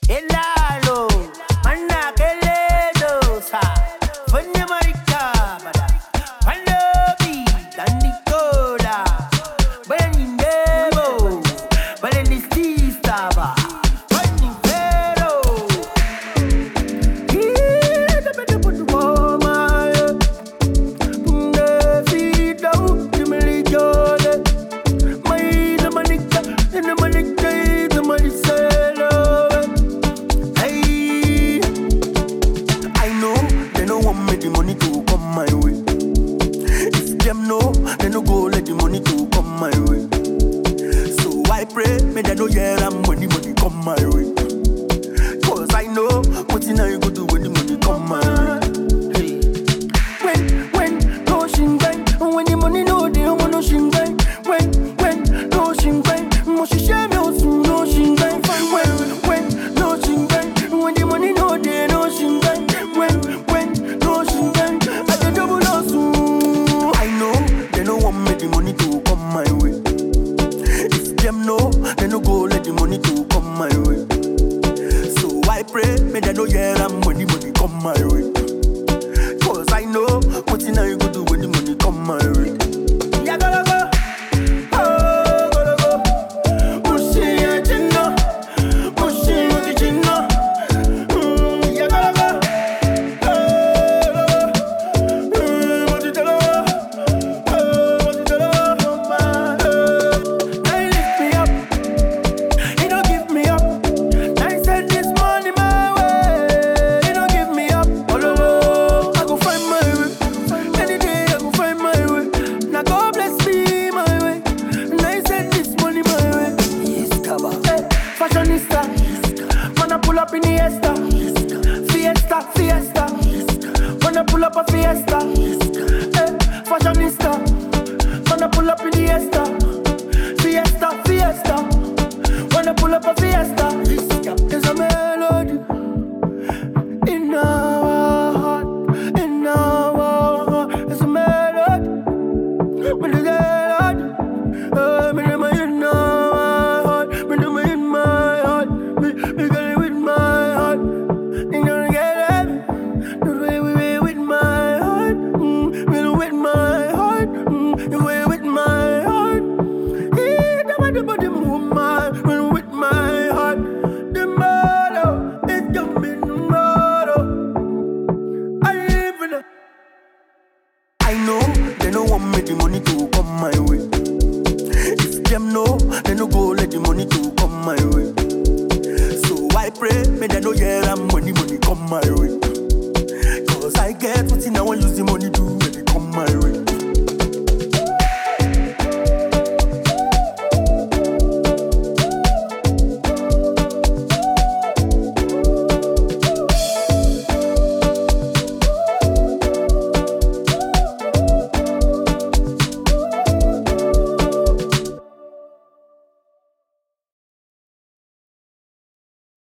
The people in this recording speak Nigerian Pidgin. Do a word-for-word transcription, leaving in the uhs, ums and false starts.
Elalo, manna keledo sa, funny marika bada, palobi, dandikola, burning demo, burning stava, burning fero. Here the better put the woman, the feet down, the milijole, my the manika, and the manika, the manisela. The money to come my way. If them know, they no go let the money to come my way. So I pray, may they know yeah I'm when the money come my way. Cause I know what in I go do when the money come my way. Hey. When, when, no shingai, when the money no they want no shingai. When, when, no shingai, moshi shame also no shingai. When, when, no shingai, when the money no they no shingai. When, when, no shingai, I can double also. I know they no want me the money to come my way. If them know, they no go let the money to come my way. So I pray, may they know yeah I'm when the money come my way. Cause I know what in I go do when the money come my way. Yeah, gotta go. Oh, gotta go. Pushing your chin up, pushing your chin up. Mm, yeah, gotta go. Fashionista, wanna pull up in the Fiesta, Fiesta, Fiesta, wanna pull up a Fiesta. Hey, fashionista, wanna pull up in the Fiesta, Fiesta, Fiesta, wanna pull up a Fiesta. There's a melody in our heart, in our heart. There's a melody, when the melody, oh, me them in our heart, me them in my heart, me me got it with my heart. You gonna get it, the way we way with my heart, mm, me with my heart, mm, the way with my heart. Yeah, the body body move my, me with my heart. The motto is coming, the motto. I live in a. I know they don't want me the money to come my way. If them know, they no go let the money to come my way. So I pray, may they know yeah I'm when the money come my way. Cause I get what I want use the money to